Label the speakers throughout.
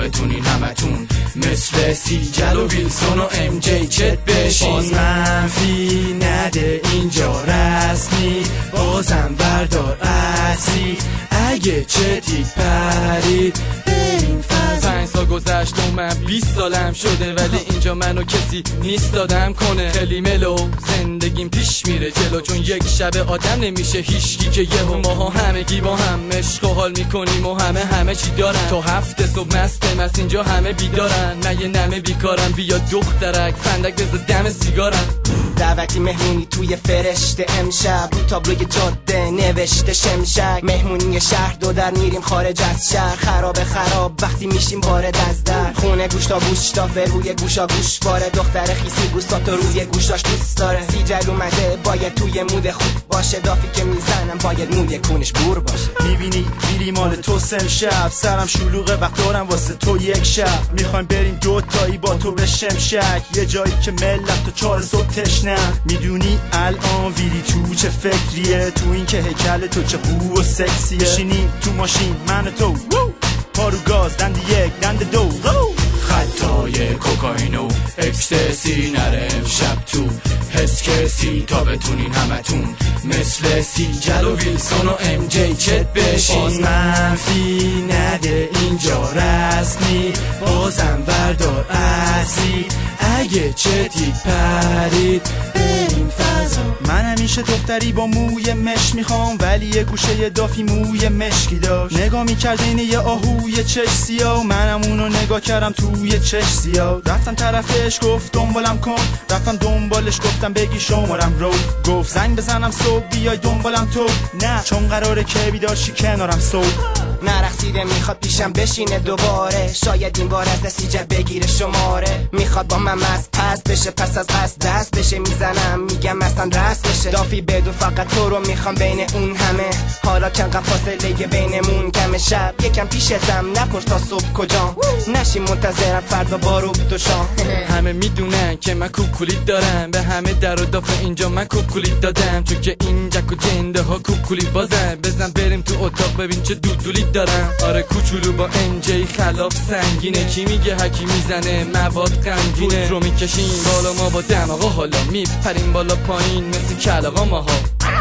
Speaker 1: بتونین همتون مثل سیجل و ویلسون و ام جی چت بشین. باز منفی نده اینجا رسمی، بازم بردار اصلی اگه چتید پرید بریم فضا. 5 سال گذشت و من 20 سالم شده، ولی اینجا منو کسی نیست دادم کنه. خیلی ملو زندگیم پیش میره جلو، چون یک شب آدم نمیشه هیچکی که یهو. ماها همگی با هم عشق و حال میکنیم و همه چی دارن. تا 7 صبح مست اینجا همه بیدارن، نه یه نمه بیکارن. بیا دخترک فندک بزد دم سیگارن.
Speaker 2: دعوتی مهمونی توی فرشته امشب، رو تابلوی جاده نوشته شمشک. مهمونی شهر دو در میریم خارج از شهر، خراب وقتی میشیم وارد از در. خونه گوش تا روی گوشا گوش باره، دختر خیسی گوشتاتو روی گوشاش دوست داره. سیجل اومده باید توی مود خوب باشه، دافی که میزنم باید موی کونش بور باشه.
Speaker 3: میبینی میری مال تو شب، سرم شلوغه وقت دارم واسه تو یک شب. میخوایم بریم دوتایی با تو به شمشک، یه جایی که ملت تو 4 صبح تشنه. میدونی الان ویری تو چه فکریه، تو این که هیکل تو چه خوب و سکسیه. بشینیم تو ماشین من و تو، پارو گاز دند 1 دند 2،
Speaker 1: خطای کوکائین و اکستسی نره امشب تو حس کسی تا بتونین همتون مثل سیجل و ویلسون و ام جی چت بشین. باز منفی نده اینجا رسمی، بازم بردار اصلی اگه چتید پرید بریم فضا.
Speaker 3: من همیشه دختری با موی مش میخوام، ولی یه گوشه دافی موی مشکی داشت. نگاه میکرد این یه آهوی چش سیاه، منم اونو نگاه کردم توی چش سیاه. رفتم طرفش گفت دنبالم کن، رفتم دنبالش گفتم بگی شمارم رو. گفت زنگ بزنم صبح بیای دنبالم تو، نه چون قراره که بیدار شی کنارم صبح.
Speaker 2: نرقصیده میخواد پیشم بشینه دوباره، شاید این بار از سیجل بگیره شماره. میخواد با من مست پس بشه، پس از قصد دست بشه. میزنم میگم اصلا رست بشه، دافی بدون فقط تو رو میخوام بین اون همه. حالا چند فاصله بینمون کم، شب یکم پیشتم نپرس تا صبح کجام، نشی منتظرم فردا بارو تو شام.
Speaker 1: همه میدونن که من کوکولی دارم، به همه در و دافه اینجا من کوکولی دادم، چون که این جک و جنده ها کوکولی بازن. بزن بریم تو اتاق ببین چه دودولی دارم. آره کوچولو با ام جی خلاف سنگینه، کی میگه هکی میزنه مواد غمگینه. رو میکشیم بالا ما با دماغا، حالا میپریم بالا پایین مثل کلاغا ماها.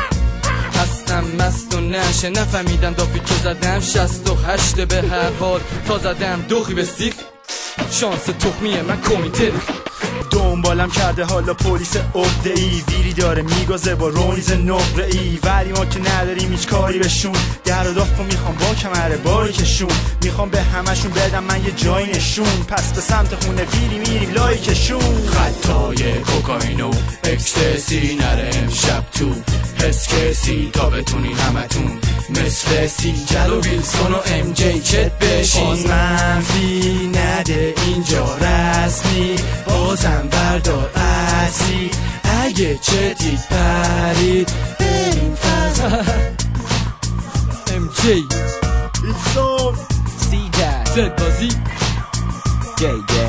Speaker 1: هستم مست و نشه نفهمیدم دافی که زدم 68 به هر حال تا زدم دوخی به سیخ. شانس تخمیه من کمیته
Speaker 3: دنبالم کرده حالا پلیس عقده‌ای، ویری داره میگازه با رونیز نقره‌ای. ولی ما که نداریم هیچ کاری بهشون، در و دافو میخوام با کمره باری کشون. میخوام به همشون بدم من یه جای نشون، پس به سمت خونه ویری میریم لایکشون.
Speaker 1: خطای کوکائین و اکستسی نره امشب تو حس کسی تا بتونین همتون مثل سیجل و ویلسون و ام جی چت بشین. باز منفی نده اینجا رسمی، بازم بردار اصلی اگه چتید پرید بریم فضا. ام جی
Speaker 3: ویلسون
Speaker 2: سیجل
Speaker 1: زد بازی
Speaker 2: جی